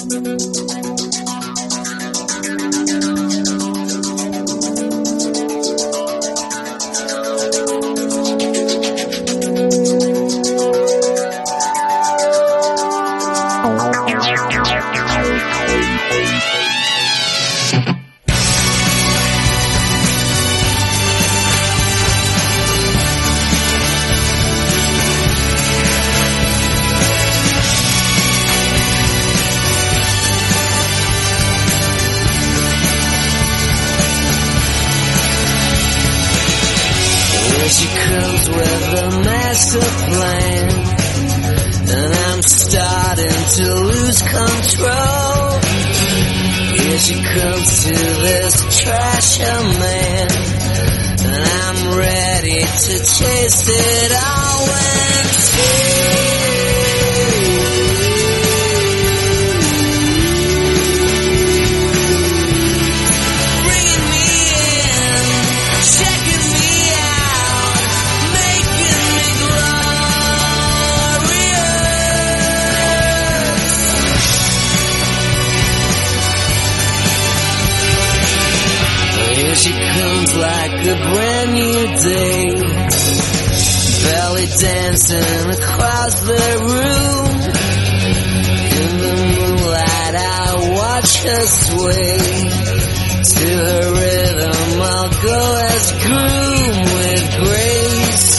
She comes with a master plan, and I'm starting to lose control. Here she comes to this trasher man, and I'm ready to chase it all and she comes like a brand new day, belly dancing across the room. In the moonlight I watch her sway, to her rhythm I'll go as groom with grace.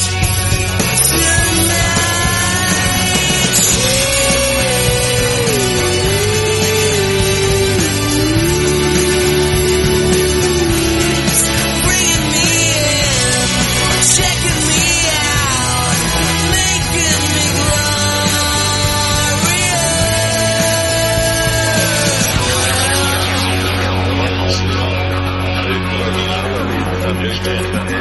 Understand.